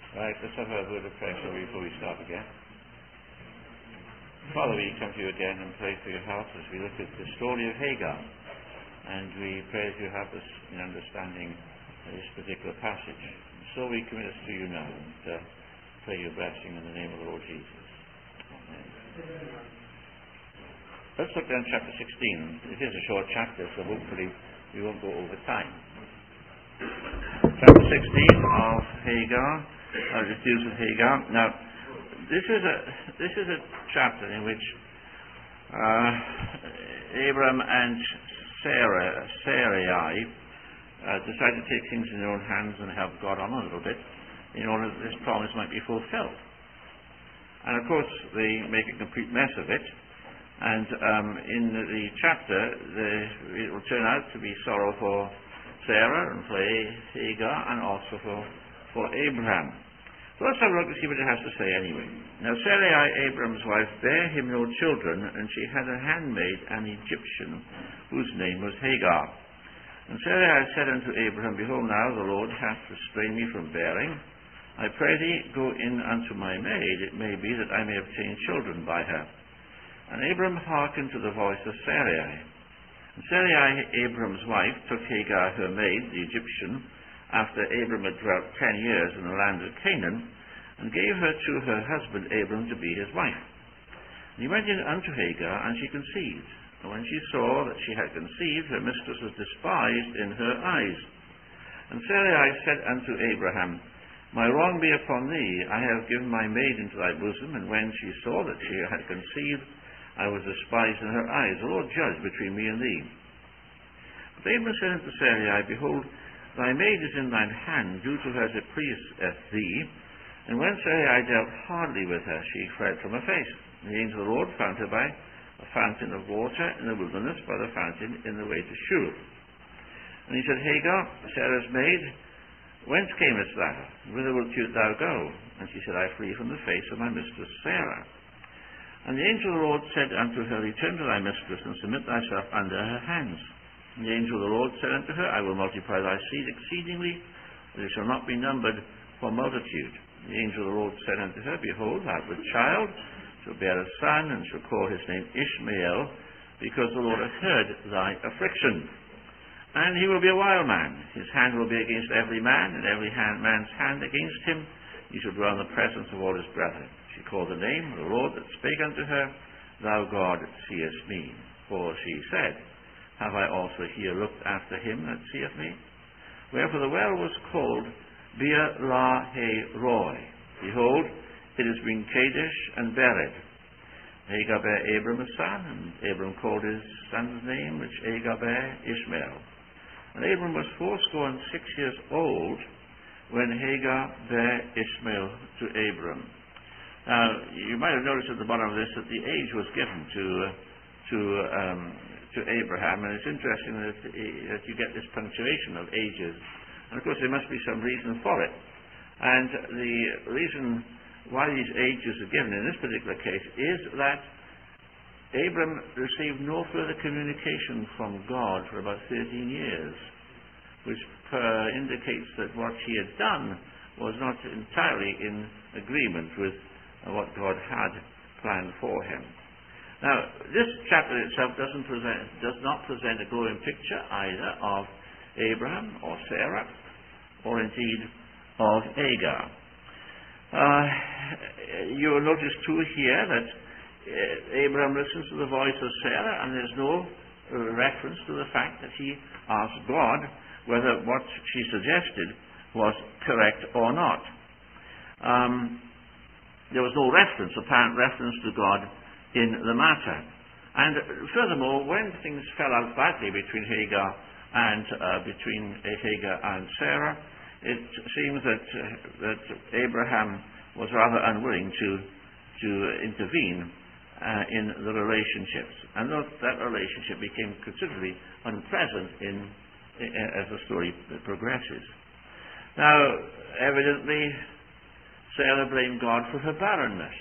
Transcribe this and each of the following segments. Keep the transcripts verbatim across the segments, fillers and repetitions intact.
Right, let's have a word of prayer shall we, before we start again. Father, we come to you again and pray for your help as we look at the story of Hagar. And we pray that you help us in understanding this particular passage. So we commit us to you now and uh, pray your blessing in the name of the Lord Jesus. Amen. Let's look down chapter sixteen. It is a short chapter, so hopefully we won't go over time. Chapter sixteen of Hagar, uh, the deals with Hagar. Now, this is a this is a chapter in which uh, Abram and Sarah, Sarai, uh, decide to take things in their own hands and help God on a little bit, in order that this promise might be fulfilled. And of course, they make a complete mess of it. And um, in the, the chapter, the, it will turn out to be sorrow for Sarah and for Hagar, and also for for Abraham. So let's have a look and see what it has to say anyway. Now Sarai, Abraham's wife, bare him no children, and she had a handmaid, an Egyptian, whose name was Hagar. And Sarai said unto Abraham, Behold, now the Lord hath restrained me from bearing. I pray thee, go in unto my maid, it may be that I may obtain children by her. And Abraham hearkened to the voice of Sarai. And Sarai, Abraham's wife, took Hagar her maid, the Egyptian, after Abram had dwelt ten years in the land of Canaan, and gave her to her husband Abram to be his wife. And he went in unto Hagar, and she conceived. And when she saw that she had conceived, her mistress was despised in her eyes. And Sarai said unto Abraham, My wrong be upon thee, I have given my maid into thy bosom, and when she saw that she had conceived, I was despised in her eyes. The Lord judge between me and thee. But Abram said unto Sarai, Behold, thy maid is in thine hand, do to her as it pleaseth thee. And when Sarai dealt hardly with her, she fled from her face. And the angel of the Lord found her by a fountain of water in the wilderness, by the fountain in the way to Shur. And he said, Hagar, Sarah's maid, whence camest thou? Whither wilt thou go? And she said, I flee from the face of my mistress Sarah. And the angel of the Lord said unto her, Return to thy mistress, and submit thyself under her hands. And the angel of the Lord said unto her, I will multiply thy seed exceedingly, that it shall not be numbered for multitude. The angel of the Lord said unto her, Behold, thou art with child, shall bear a son, and shall call his name Ishmael, because the Lord hath heard thy affliction. And he will be a wild man. His hand will be against every man, and every hand, man's hand against him. He shall dwell in the presence of all his brethren. She called the name of the Lord that spake unto her, Thou God seest me. For she said, Have I also here looked after him that seeth me? Wherefore the well was called Beer-la-hay-roi. Behold, it has been Kadesh and buried. Hagar bare Abram a son, and Abram called his son's name, which Hagar bare, Ishmael. And Abram was fourscore and six years old when Hagar bare Ishmael to Abram. Now, you might have noticed at the bottom of this that the age was given to uh, to um, to Abraham, and it's interesting that, that you get this punctuation of ages. And of course there must be some reason for it. And the reason why these ages are given in this particular case is that Abram received no further communication from God for about thirteen years, which uh, indicates that what he had done was not entirely in agreement with uh, what God had planned for him. Now, this chapter itself doesn't present, does not present a glowing picture either of Abraham or Sarah, or indeed of Hagar. Uh, you will notice too here that uh, Abraham listens to the voice of Sarah, and there's no uh, reference to the fact that he asked God whether what she suggested was correct or not. Um, there was no reference, apparent reference to God in the matter. And furthermore, when things fell out badly between Hagar and uh, between Hagar and Sarah, it seems that uh, that Abraham was rather unwilling to to intervene uh, in the relationships, and that, that relationship became considerably unpleasant in, in as the story progresses. Now, evidently, Sarah blamed God for her barrenness,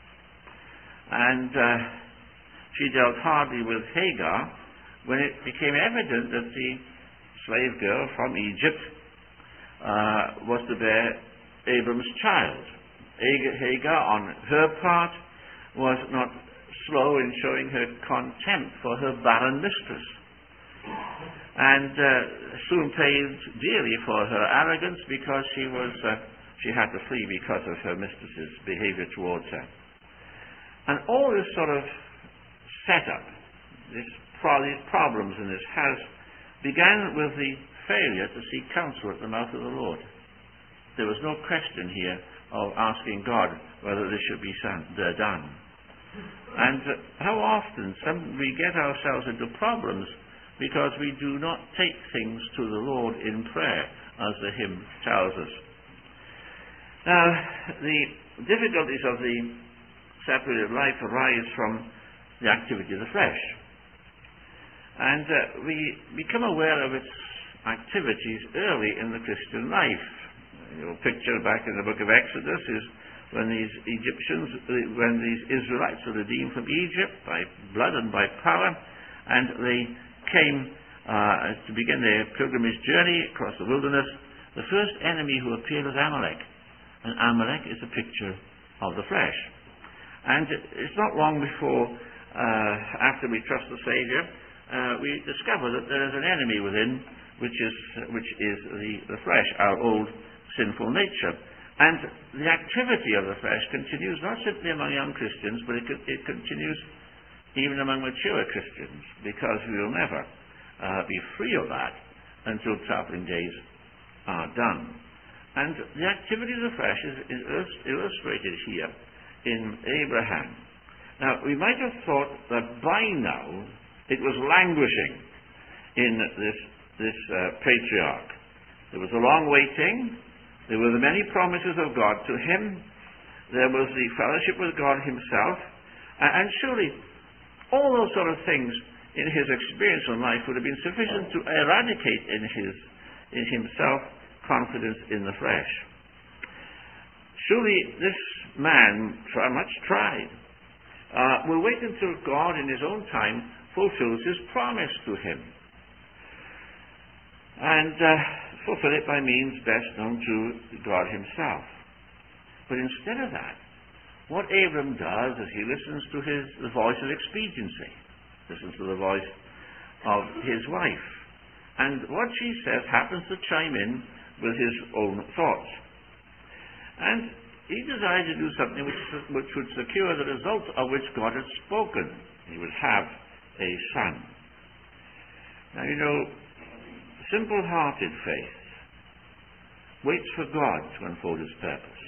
and uh, she dealt hardly with Hagar when it became evident that the slave girl from Egypt uh, was to bear Abram's child. Hagar, on her part, was not slow in showing her contempt for her barren mistress, and uh, soon paid dearly for her arrogance, because she was uh, she had to flee because of her mistress's behavior towards her. And all this sort of setup, this pro- these problems in this house, began with the failure to seek counsel at the mouth of the Lord. There was no question here of asking God whether this should be done. And uh, how often some, we get ourselves into problems because we do not take things to the Lord in prayer, as the hymn tells us. Now, the difficulties of the separated life arise from the activity of the flesh. And uh, we become aware of its activities early in the Christian life. Your picture back in the book of Exodus is when these Egyptians, when these Israelites were redeemed from Egypt by blood and by power, and they came uh, to begin their pilgrimage journey across the wilderness. The first enemy who appeared was Amalek, and Amalek is a picture of the flesh. And it's not long before, uh, after we trust the Saviour, uh, we discover that there is an enemy within, which is which is the, the flesh, our old sinful nature. And the activity of the flesh continues not simply among young Christians, but it, it continues even among mature Christians, because we will never uh, be free of that until travelling days are done. And the activity of the flesh is, is illustrated here in Abraham. Now, we might have thought that by now it was languishing in this, this uh, patriarch. There was a long waiting. There were the many promises of God to him. There was the fellowship with God himself. And surely all those sort of things in his experience in life would have been sufficient to eradicate in his, in himself, confidence in the flesh. Surely this man try, much tried. Uh, will wait until God in his own time fulfills his promise to him. And uh, fulfill it by means best known to God himself. But instead of that, what Abram does is he listens to his, the voice of expediency, listens to the voice of his wife. And what she says happens to chime in with his own thoughts. And he desired to do something which, which would secure the result of which God had spoken. He would have a son. Now, you know, simple-hearted faith waits for God to unfold his purpose,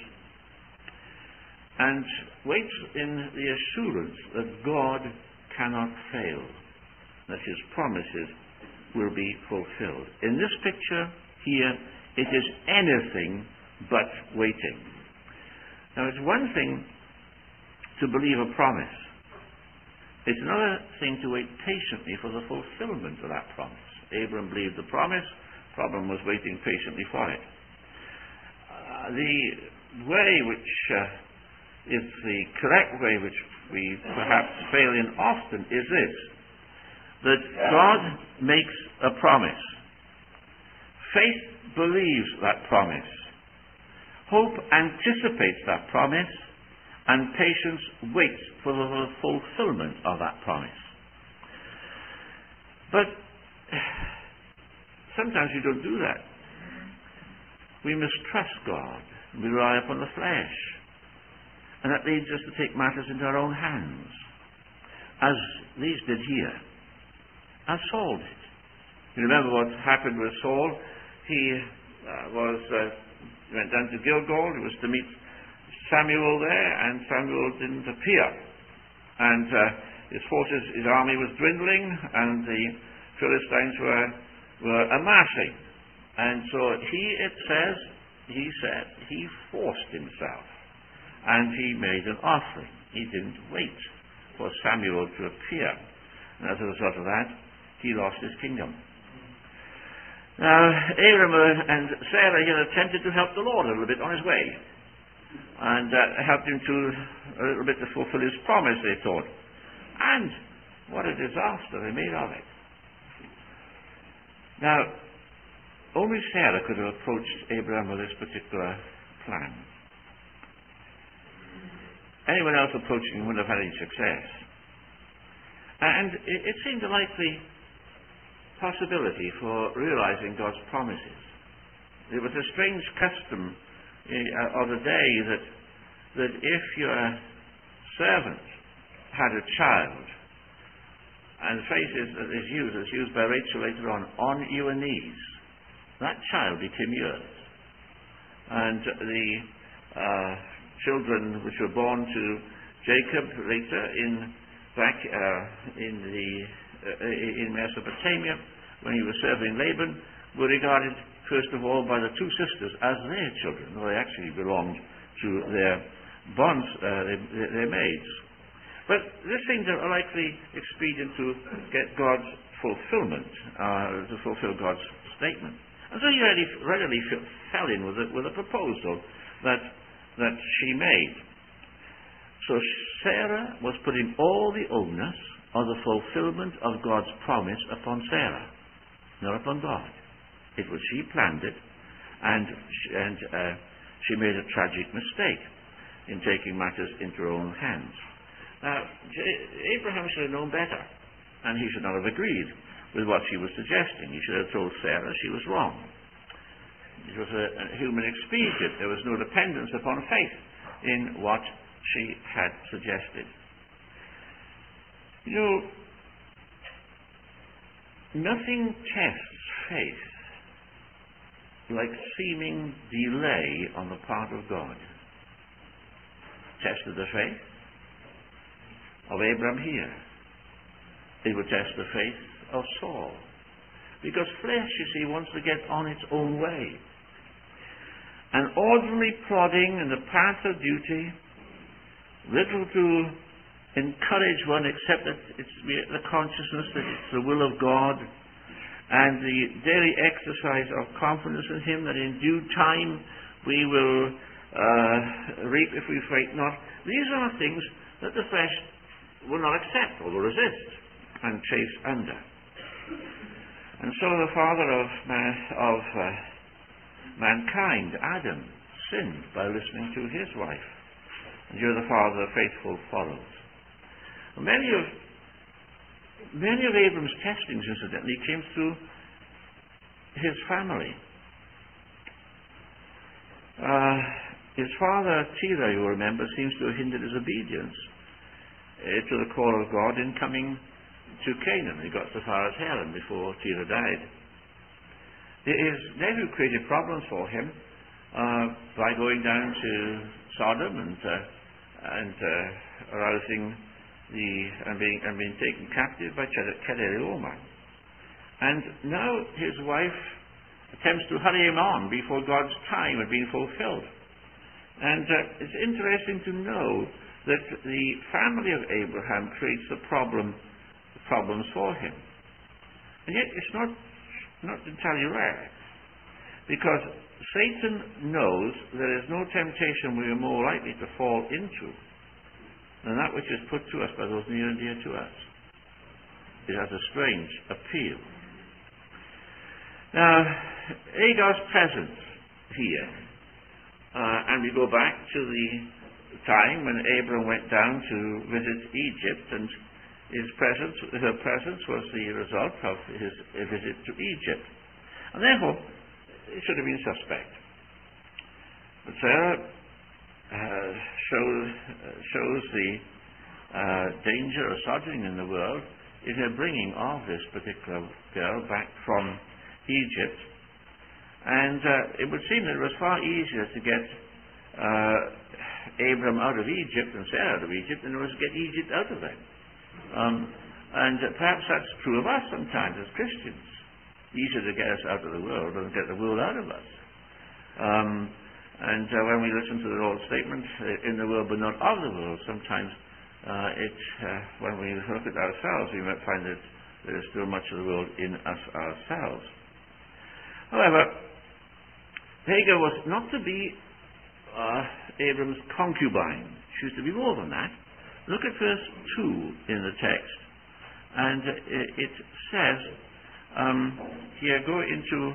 and waits in the assurance that God cannot fail, that his promises will be fulfilled. In this picture here, it is anything but waiting. Now, it's one thing to believe a promise. It's another thing to wait patiently for the fulfillment of that promise. Abram believed the promise. Problem was waiting patiently for it. Uh, the way which uh, is the correct way which we perhaps fail in often is this: that God makes a promise. Faith believes that promise. Hope anticipates that promise, and patience waits for the fulfillment of that promise. But sometimes we don't do that. We mistrust God. We rely upon the flesh. And that leads us to take matters into our own hands, as these did here, as Saul did. You remember what happened with Saul? He uh, was uh, went down to Gilgal. He was to meet Samuel there, and Samuel didn't appear. And uh, his forces, his army was dwindling, and the Philistines were were amassing. And so he, it says, he said, he forced himself, and he made an offering. He didn't wait for Samuel to appear. And as a result of that, he lost his kingdom. Now, Abram and Sarah here attempted to help the Lord a little bit on his way, and uh, helped him to a little bit to fulfill his promise, they thought. And what a disaster they made of it. Now, only Sarah could have approached Abraham with this particular plan. Anyone else approaching him wouldn't have had any success. And it, it seemed a likely possibility for realizing God's promises. There was a strange custom uh, of the day that that if your servant had a child, and the phrase is, that is used, is used by Rachel later on, on your knees, that child became yours. And the uh, children which were born to Jacob later in back uh, in the uh, in Mesopotamia, when he was serving Laban, were regarded first of all by the two sisters as their children, though they actually belonged to their bonds, uh, their, their maids. But this seemed a likely expedient to get God's fulfillment, uh, to fulfill God's statement. And so he readily, readily fell in with a, with a proposal that that she made. So Sarah was putting all the onus of the fulfillment of God's promise upon Sarah, not upon God. It was she planned it, and and uh, she made a tragic mistake in taking matters into her own hands. Now, Abraham should have known better, and he should not have agreed with what she was suggesting. He should have told Sarah she was wrong. It was a, a human expedient. There was no dependence upon faith in what she had suggested. You know, nothing tests faith like seeming delay on the part of God. Tested the faith of Abraham here. It would test the faith of Saul. Because flesh, you see, wants to get on its own way. And ordinary plodding in the path of duty, little to encourage one except that it's the consciousness that it's the will of God, and the daily exercise of confidence in Him that in due time we will uh, reap if we faint not. These are things that the flesh will not accept or will resist and chase under. And so the father of, man, of uh, mankind, Adam, sinned by listening to his wife. And you're the father of faithful follows. Many of many of Abram's testings, incidentally, came through his family. Uh, his father, Terah, you remember, seems to have hindered his obedience uh, to the call of God in coming to Canaan. He got so far as Haran before Terah died. His nephew created problems for him uh, by going down to Sodom and uh, and uh, arousing the and being and being taken captive by Chedorlaomer. And now his wife attempts to hurry him on before God's time had been fulfilled. And uh, it's interesting to know that the family of Abraham creates the problem problems for him. And yet it's not not entirely rare, because Satan knows there is no temptation we are more likely to fall into than that which is put to us by those near and dear to us. It has a strange appeal. Now, Hagar's presence here, uh, and we go back to the time when Abram went down to visit Egypt, and his presence, her presence was the result of his visit to Egypt. And therefore, it should have been suspect. But Sarah uh, shows, uh, shows the uh, danger of sojourning in the world in her bringing of this particular girl back from Egypt. And uh, it would seem that it was far easier to get uh, Abram out of Egypt and Sarah out of Egypt than it was to get Egypt out of them. Um, and uh, perhaps that's true of us sometimes as Christians. Easier to get us out of the world than to get the world out of us. Um, and uh, when we listen to the Lord's statement, uh, in the world but not of the world, sometimes uh, it, uh, when we look at ourselves, we might find that there is still much of the world in us ourselves. However, Hagar was not to be uh, Abram's concubine. She was to be more than that. Look at verse two in the text, and it says um, here, go into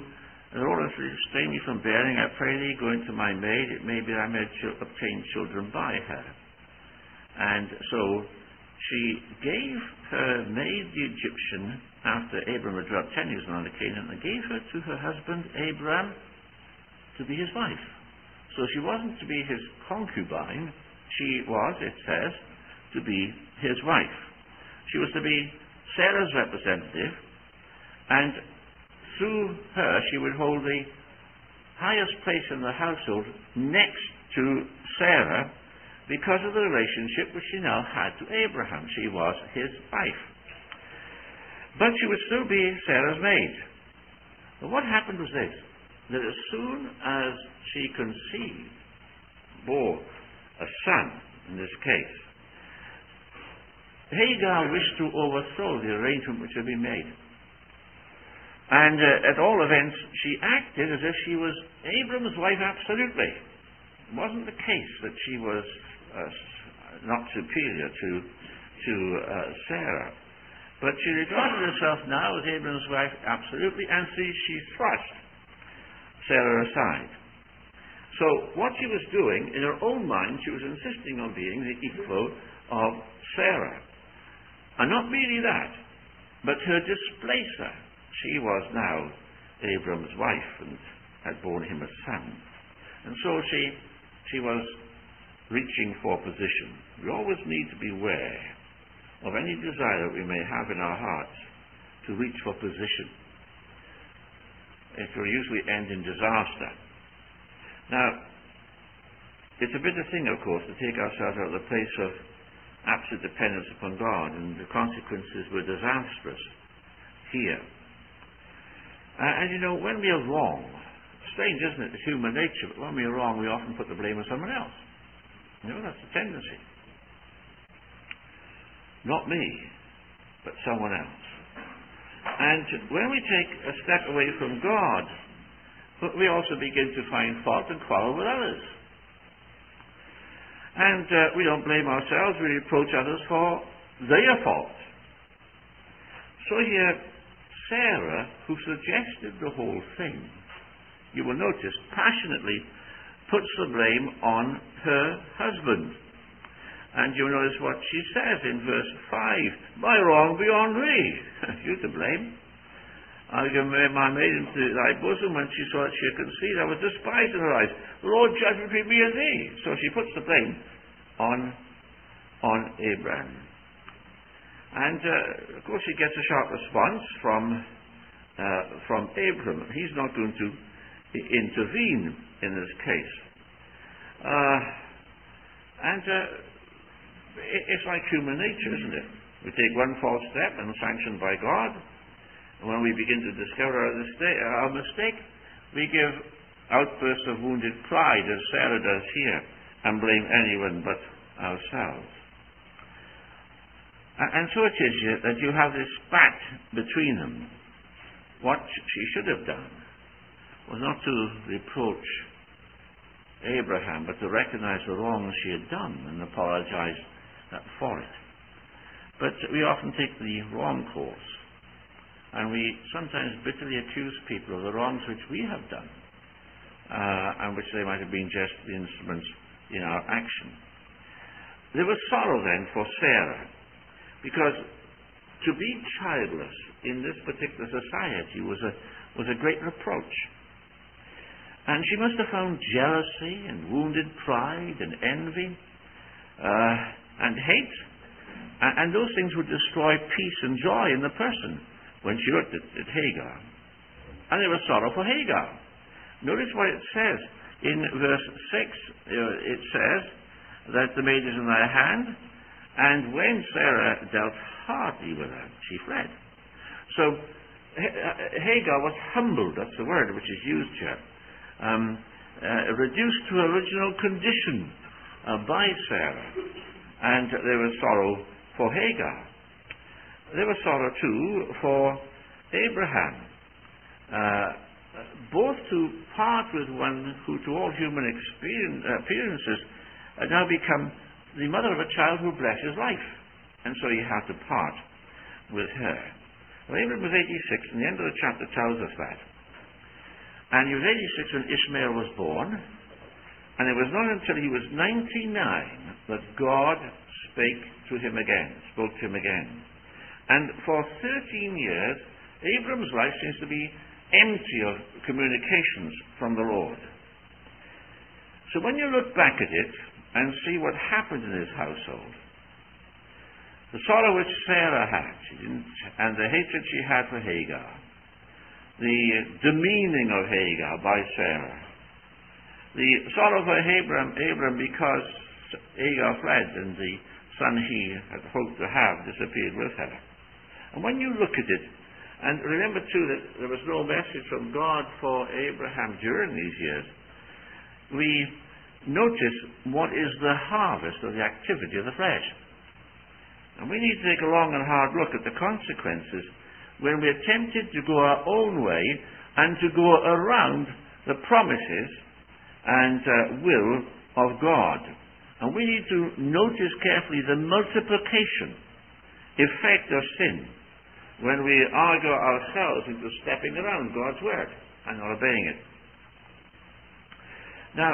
And the Lord restrain me from bearing. I pray thee, go into my maid. It may be that I may ch- obtain children by her. And so she gave her maid the Egyptian, after Abram had dwelt ten years in the land of Canaan, and gave her to her husband Abram to be his wife. So she wasn't to be his concubine. She was, it says, to be his wife. She was to be Sarah's representative, and through her she would hold the highest place in the household next to Sarah, because of the relationship which she now had to Abraham. She was his wife. But she would still be Sarah's maid. But what happened was this, that as soon as she conceived, bore a son, in this case, Hagar wished to overthrow the arrangement which had been made. And uh, at all events, she acted as if she was Abram's wife absolutely. It wasn't the case that she was uh, not superior to, to uh, Sarah. But she regarded herself now as Abram's wife absolutely, and she, she thrust Sarah aside. So what she was doing, in her own mind, she was insisting on being the equal of Sarah. And not merely that, but her displacer. She was now Abram's wife and had borne him a son. And so she, she was reaching for position. We always need to beware of any desire that we may have in our hearts to reach for position. It will usually end in disaster. Now, it's a bitter thing, of course, to take ourselves out of the place of absolute dependence upon God, and the consequences were disastrous here. Uh, and you know, when we are wrong, strange, isn't it? It's human nature, but when we are wrong, we often put the blame on someone else. You know, that's the tendency. Not me, but someone else. And when we take a step away from God, we also begin to find fault and quarrel with others. And uh, we don't blame ourselves, we reproach others for their fault. So here, Sarah, who suggested the whole thing, you will notice, passionately puts the blame on her husband. And you'll notice what she says in verse five. My wrong be on me. You to blame. I gave my maid into thy bosom. When she saw that she had conceived, I was despised in her eyes. The Lord judged between me and thee. So she puts the blame on, on Abraham. And uh, of course she gets a sharp response from, uh, from Abraham. He's not going to intervene in this case. Uh, and uh, it's like human nature, isn't it? We take one false step and sanctioned by God, and when we begin to discover our mistake, our mistake, we give outbursts of wounded pride, as Sarah does here, and blame anyone but ourselves. And so it is here that you have this spat between them. What she should have done was not to reproach Abraham, but to recognize the wrong she had done and apologize for it. But we often take the wrong course, and we sometimes bitterly accuse people of the wrongs which we have done, uh, and which they might have been just the instruments in our action. There was sorrow then for Sarah, because to be childless in this particular society was a, was a great reproach. And she must have found jealousy and wounded pride and envy uh, and hate. And, and those things would destroy peace and joy in the person when she looked at, at Hagar. And there was sorrow for Hagar. Notice what it says. In verse six, uh, it says that the maid is in thy hand, and when Sarah dealt hardly with her, she fled. So Hagar was humbled, that's the word which is used here. Um, uh, reduced to original condition uh, by Sarah, and there was sorrow for Hagar. There was sorrow too for Abraham, uh, both to part with one who to all human experience, uh, appearances had now become the mother of a child who blessed his life, and so he had to part with her. Well, Abraham was eighty-six, and the end of the chapter tells us that. And he was eighty-six when Ishmael was born. And it was not until he was ninety-nine that God spake to him again, spoke to him again. And for thirteen years, Abram's life seems to be empty of communications from the Lord. So when you look back at it and see what happened in his household, the sorrow which Sarah had, she didn't, and the hatred she had for Hagar, the demeaning of Hagar by Sarah, the sorrow for Abram, Abram because Hagar fled and the son he had hoped to have disappeared with her. And when you look at it, and remember too that there was no message from God for Abraham during these years, we notice what is the harvest of the activity of the flesh. And we need to take a long and hard look at the consequences when we are tempted to go our own way and to go around the promises and uh, will of God. And we need to notice carefully the multiplication effect of sin when we argue ourselves into stepping around God's word and not obeying it. Now,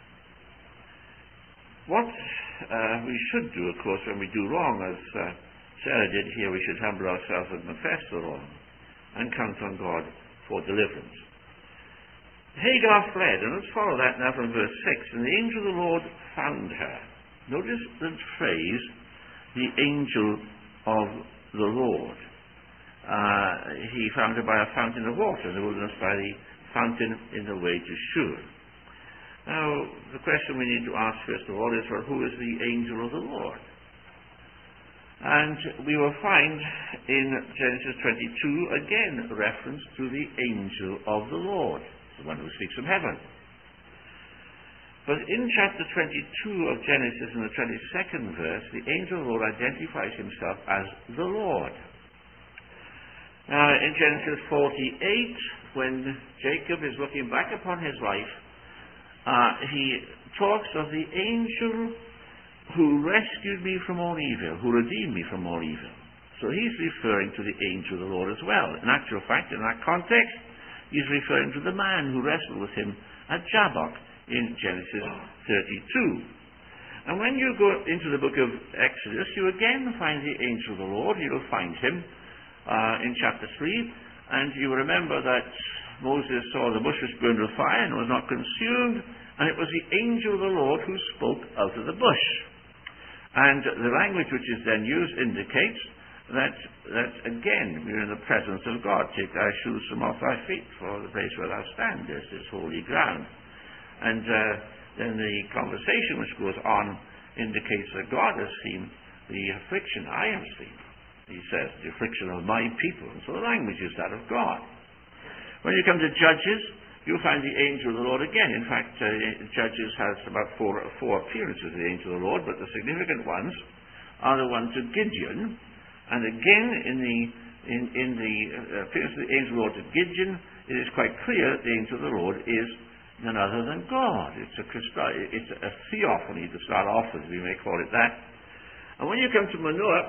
what uh, we should do, of course, when we do wrong, as uh, Sarah did here, we should humble ourselves and confess the wrong and count on God for deliverance. Hagar fled, and let's follow that now from verse six. And the angel of the Lord found her. Notice the phrase, the angel of the Lord. Uh, he found her by a fountain of water in the wilderness, by the fountain in the way to Shur. Now, the question we need to ask first of all is, well, who is the angel of the Lord? And we will find in Genesis twenty-two, again, a reference to the angel of the Lord, the one who speaks from heaven. But in chapter twenty-two of Genesis, in the twenty-second verse, the angel of the Lord identifies himself as the Lord. Now, in Genesis forty-eight, when Jacob is looking back upon his life, uh, he talks of the angel who rescued me from all evil, who redeemed me from all evil. So he's referring to the angel of the Lord as well. In actual fact, in that context, he's referring to the man who wrestled with him at Jabbok in Genesis thirty-two. And when you go into the book of Exodus, you again find the angel of the Lord. You'll find him uh, in chapter three. And you remember that Moses saw the bush was burned with fire and was not consumed, and it was the angel of the Lord who spoke out of the bush. And the language which is then used indicates that, that again, we're in the presence of God. Take thy shoes from off thy feet, for the place where thou standest is holy ground. And uh, then the conversation which goes on indicates that God has seen the affliction I have seen. He says, the affliction of my people. And so the language is that of God. When you come to Judges, you'll find the angel of the Lord again. In fact, uh, Judges has about four, four appearances of the angel of the Lord, but the significant ones are the ones of Gideon. And again, in the, in, in the uh, appearance of the angel of the Lord to Gideon, it is quite clear that the angel of the Lord is none other than God. It's a, it's a theophany to start off with, we may call it that. And when you come to Manoah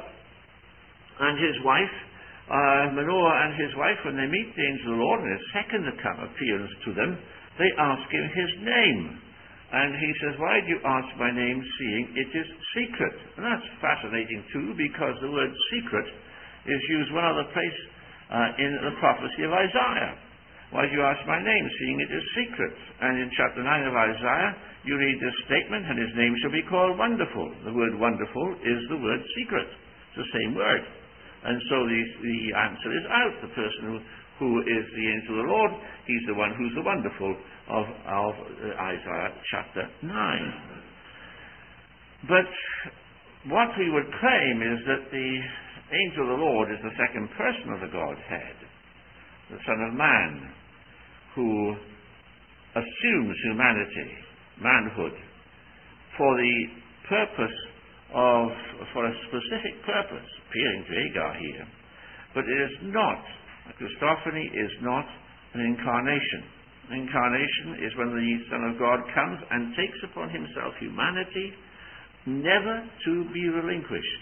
and his wife, Uh, Manoah and his wife, when they meet the angel of the Lord in his second appearance to them, they ask him his name. And he says, why do you ask my name, seeing it is secret? And that's fascinating too, because the word secret is used one other place uh, in the prophecy of Isaiah. Why do you ask my name, seeing it is secret? And in chapter nine of Isaiah, you read this statement, and his name shall be called Wonderful. The word wonderful is the word secret. It's the same word. And so the, the answer is out. The person who, who is the angel of the Lord, he's the one who's the wonderful of, of uh, Isaiah chapter nine. But what we would claim is that the angel of the Lord is the second person of the Godhead, the Son of Man, who assumes humanity, manhood, for the purpose of, for a specific purpose, appearing to Hagar here. But it is not, a Christophany is not an incarnation. An incarnation is when the Son of God comes and takes upon himself humanity, never to be relinquished.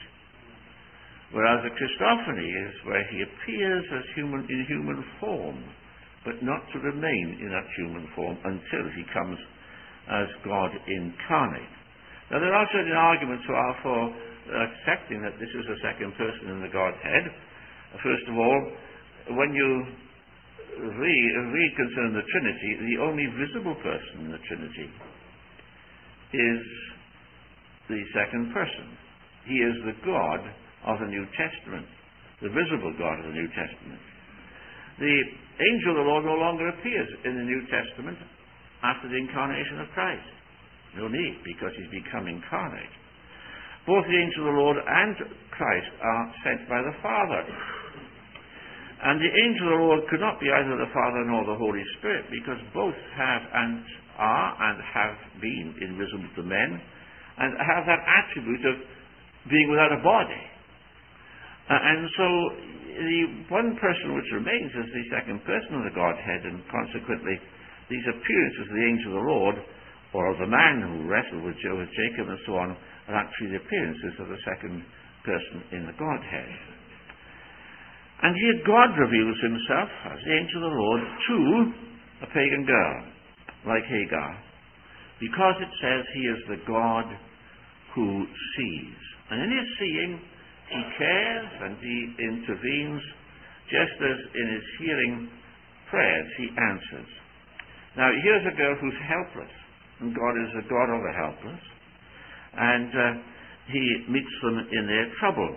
Whereas a Christophany is where he appears as human in human form but not to remain in that human form until he comes as God incarnate. Now, there are certain arguments for accepting that this is a second person in the Godhead. First of all, when you read, read concerning the Trinity, the only visible person in the Trinity is the second person. He is the God of the New Testament, the visible God of the New Testament. The angel of the Lord no longer appears in the New Testament after the incarnation of Christ. No need, because he's become incarnate. Both the angel of the Lord and Christ are sent by the Father. And the angel of the Lord could not be either the Father nor the Holy Spirit, because both have and are and have been invisible to men, and have that attribute of being without a body. Uh, and so the one person which remains is the second person of the Godhead, and consequently these appearances of the angel of the Lord, or of the man who wrestled with, Jo- with Jacob and so on, are actually the appearances of the second person in the Godhead. And here God reveals himself as the angel of the Lord to a pagan girl, like Hagar, because it says he is the God who sees. And in his seeing, he cares and he intervenes, just as in his hearing prayers he answers. Now, here's a girl who's helpless, and God is a God of the helpless, and uh, he meets them in their trouble.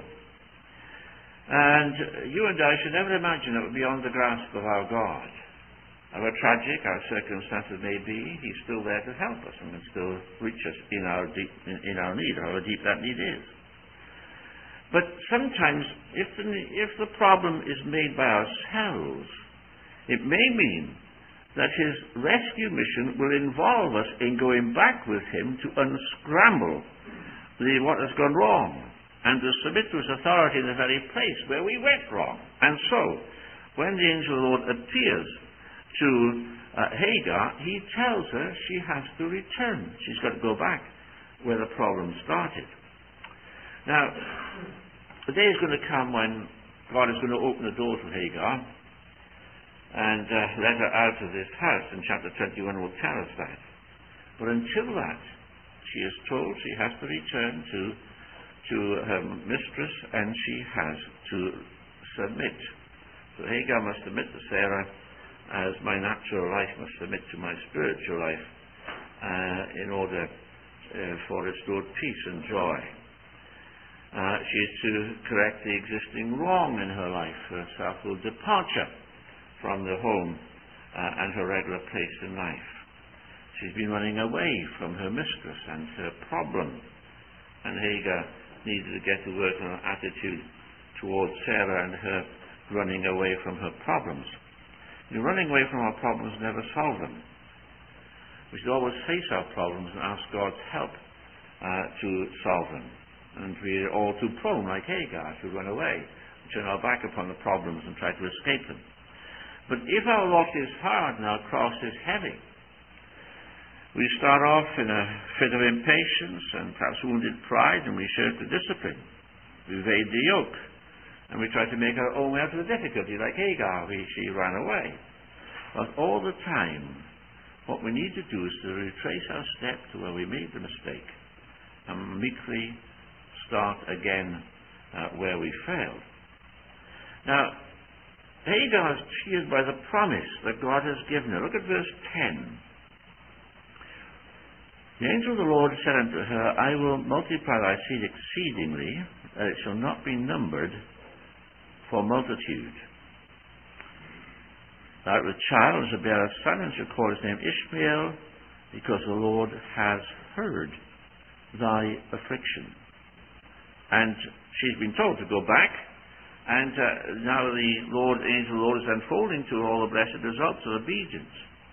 And you and I should never imagine that we're beyond the grasp of our God. However tragic our circumstances may be, he's still there to help us and can still reach us in our deep, in, in our need, however deep that need is. But sometimes, if the, if the problem is made by ourselves, it may mean that his rescue mission will involve us in going back with him to unscramble the, what has gone wrong, and to submit to his authority in the very place where we went wrong. And so, when the angel of the Lord appears to uh, Hagar, he tells her she has to return. She's got to go back where the problem started. Now, the day is going to come when God is going to open the door to Hagar and uh, let her out of this house, and chapter twenty-one will tell us that. But until that, she is told she has to return to to her mistress, and she has to submit. So Hagar must submit to Sarah as my natural life must submit to my spiritual life uh, in order uh, for restored peace and joy. Uh, she is to correct the existing wrong in her life, her self-will departure from the home uh, and her regular place in life. She's been running away from her mistress and her problem, and Hagar needed to get to work on her attitude towards Sarah and her running away from her problems. You know, running away from our problems never solve them. We should always face our problems and ask God's help uh, to solve them. And we're all too prone, like Hagar, to run away, turn our back upon the problems and try to escape them. But if our lot is hard and our cross is heavy, we start off in a fit of impatience and perhaps wounded pride, and we shirk the discipline. We evade the yoke, and we try to make our own way out of the difficulty, like Hagar. We, she ran away. But all the time, what we need to do is to retrace our step to where we made the mistake and meekly start again uh, where we failed. Now, Hagar is cheered by the promise that God has given her. Look at verse ten. The angel of the Lord said unto her, I will multiply thy seed exceedingly, that it shall not be numbered for multitude. Thou art with child, and shall bear a son, and shall call his name Ishmael, because the Lord has heard thy affliction. And she's been told to go back, and uh, now the Lord, angel of the Lord is unfolding to her all the blessed results of obedience.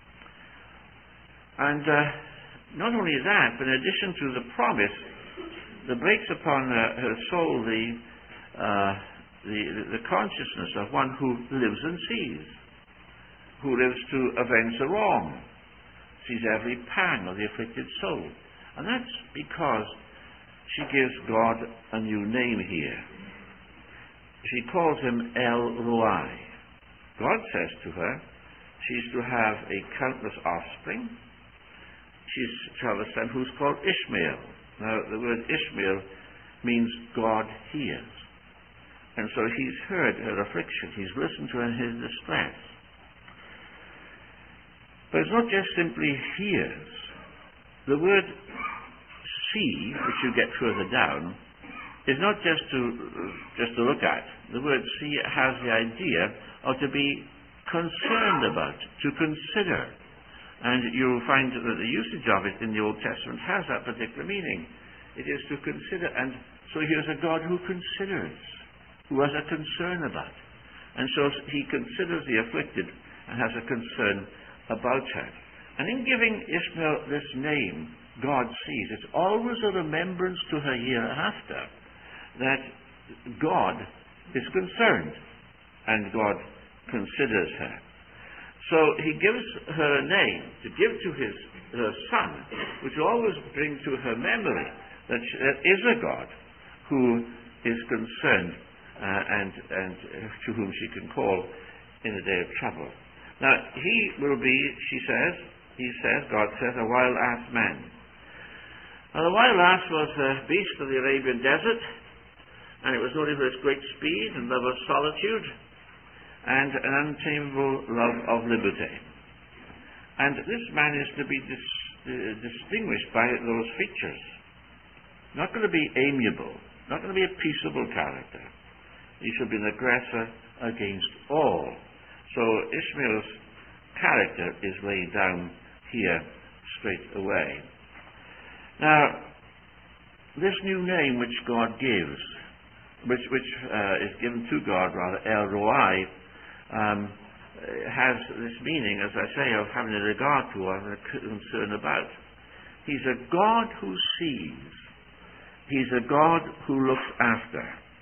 And uh, not only that, but in addition to the promise that breaks upon uh, her soul the, uh, the the consciousness of one who lives and sees, who lives to avenge the wrong, sees every pang of the afflicted soul. And that's because she gives God a new name here. She calls him El Roi. God says to her, she's to have a countless offspring. She's to have a son who's called Ishmael. Now, the word Ishmael means God hears. And so he's heard her affliction. He's listened to her in his distress. But it's not just simply hears. The word see, which you get further down, is not just to just to look at. The word see has the idea of to be concerned about, to consider. And you'll find that the usage of it in the Old Testament has that particular meaning. It is to consider, and so here's a God who considers, who has a concern about. And so he considers the afflicted and has a concern about her. And in giving Ishmael this name, God sees, it's always a remembrance to her hereafter that God is concerned and God considers her. So he gives her a name to give to his her son, which will always bring to her memory that she, there is a God who is concerned uh, and, and to whom she can call in a day of trouble. Now, he will be, she says, he says, God says, a wild ass man. Now, the wild ass was a beast of the Arabian desert, and it was noted for its great speed and love of solitude, and an untamable love of liberty. And this man is to be dis- uh, distinguished by those features. Not going to be amiable, not going to be a peaceable character. He should be an aggressor against all. So Ishmael's character is laid down here straight away. Now, this new name which God gives, which, which uh, is given to God, rather, El Roi, um, has this meaning, as I say, of having a regard to or a concern about. He's a God who sees. He's a God who looks after.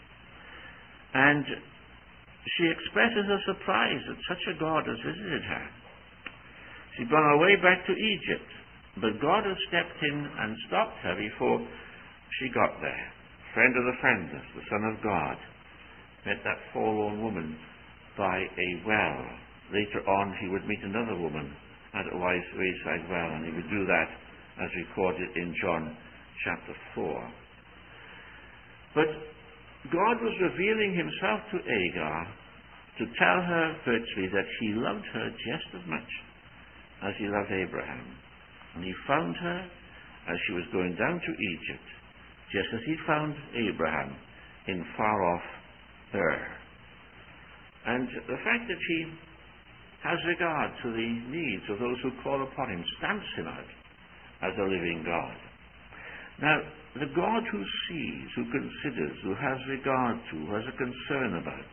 And she expresses her surprise that such a God has visited her. She'd gone her way back to Egypt, but God has stepped in and stopped her before she got there. Friend of the friendless, the Son of God, met that forlorn woman by a well. Later on, he would meet another woman at a wayside well, and he would do that as recorded in John chapter four. But God was revealing himself to Agar to tell her virtually that he loved her just as much as he loved Abraham. And he found her as she was going down to Egypt, just as he found Abraham in far-off Ur. And the fact that he has regard to the needs of those who call upon him stamps him out as a living God. Now, the God who sees, who considers, who has regard to, who has a concern about,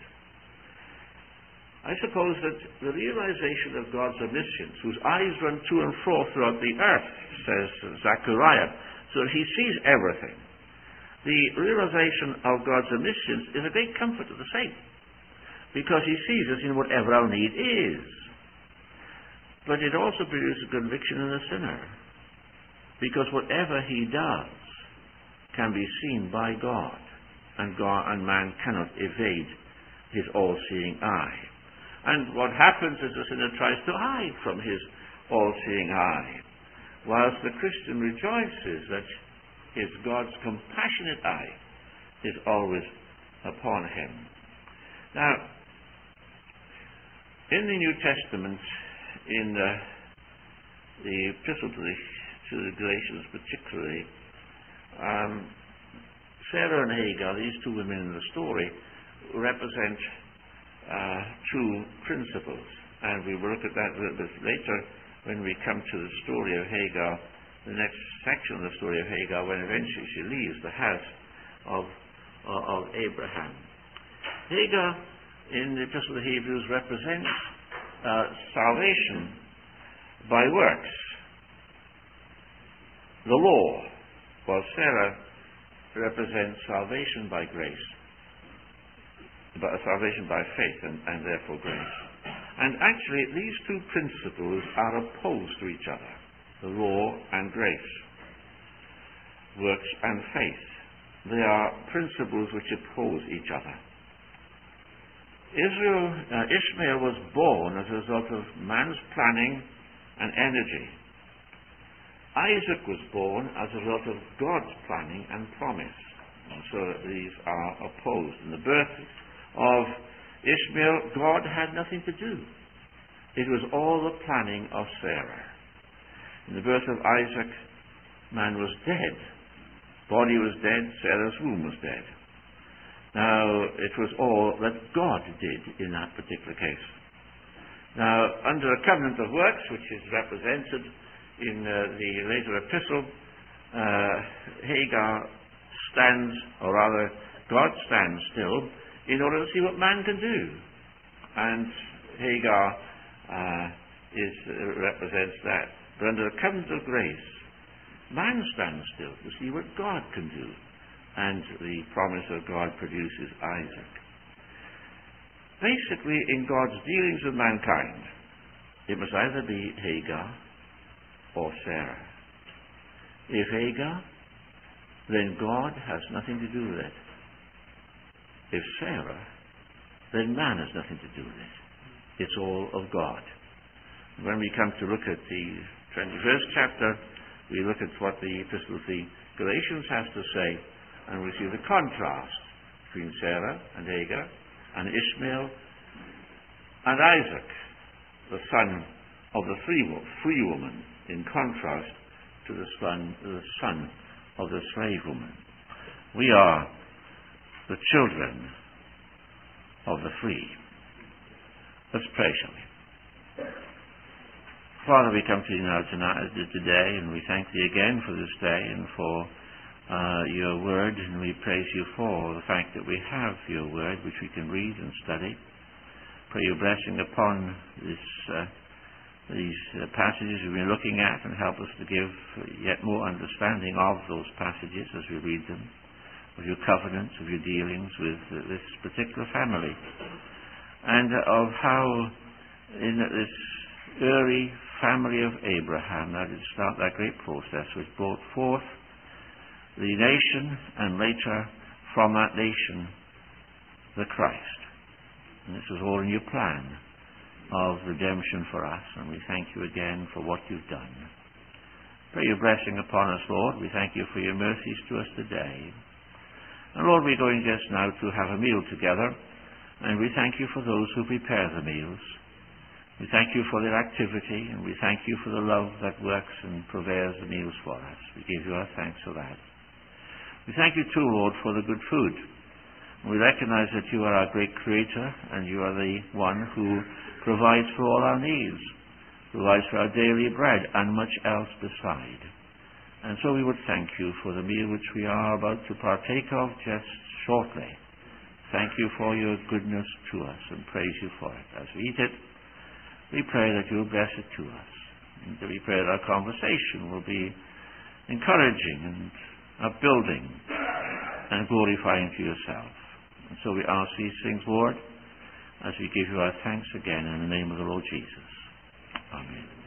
I suppose that the realization of God's omniscience, whose eyes run to and fro throughout the earth, says Zechariah, so that he sees everything. The realization of God's omniscience is a great comfort to the saint, because he sees us in whatever our need is. But it also produces conviction in the sinner, because whatever he does can be seen by God, and God and man cannot evade his all-seeing eye. And what happens is the sinner tries to hide from his all-seeing eye, whilst the Christian rejoices that his God's compassionate eye is always upon him. Now, in the New Testament, in uh, the Epistle to the, to the Galatians particularly, um, Sarah and Hagar, these two women in the story, represent uh, two principles. And we will look at that a little bit later when we come to the story of Hagar, the next section of the story of Hagar, when eventually she leaves the house of, of, of Abraham. Hagar, in the Epistle to the Hebrews, represents uh, salvation by works, the law, while Sarah represents salvation by grace, but salvation by faith and, and therefore grace. And actually, these two principles are opposed to each other, the law and grace, works and faith. They are principles which oppose each other. Israel, uh, Ishmael was born as a result of man's planning and energy. Isaac was born as a result of God's planning and promise. And so these are opposed. In the birth of Ishmael, God had nothing to do. It was all the planning of Sarah. In the birth of Isaac, man was dead. Body was dead, Sarah's womb was dead. Now, it was all that God did in that particular case. Now, under a covenant of works, which is represented in uh, the later epistle, uh, Hagar stands, or rather, God stands still in order to see what man can do. And Hagar uh, is, uh, represents that. But under a covenant of grace, man stands still to see what God can do. And the promise of God produces Isaac. Basically, in God's dealings with mankind, it must either be Hagar or Sarah. If Hagar, then God has nothing to do with it. If Sarah, then man has nothing to do with it. It's all of God. When we come to look at the twenty-first chapter, we look at what the Epistle of the Galatians has to say, and we see the contrast between Sarah and Hagar and Ishmael and Isaac, the son of the free, free woman, in contrast to the son, the son of the slave woman. We are the children of the free. Let's pray, shall we? Father, we come to you now tonight, today, and we thank thee again for this day and for uh, your word, and we praise you for the fact that we have your word, which we can read and study. Pray your blessing upon this, uh, these uh, passages we've been looking at, and help us to give yet more understanding of those passages as we read them, of your covenants, of your dealings with uh, this particular family, and uh, of how in this early family of Abraham that did start that great process which brought forth the nation, and later from that nation the Christ. And this was all in your plan of redemption for us, and we thank you again for what you've done. Pray your blessing upon us, Lord. We thank you for your mercies to us today. And Lord, we're going just now to have a meal together, and we thank you for those who prepare the meals. We thank you for their activity, and we thank you for the love that works and prepares the meals for us. We give you our thanks for that. We thank you too, Lord, for the good food. We recognize that you are our great creator, and you are the one who provides for all our needs, provides for our daily bread, and much else beside. And so we would thank you for the meal which we are about to partake of just shortly. Thank you for your goodness to us, and praise you for it. As we eat it, we pray that you will bless it to us. And we pray that our conversation will be encouraging and upbuilding and glorifying to yourself. And so we ask these things, Lord, as we give you our thanks again in the name of the Lord Jesus. Amen.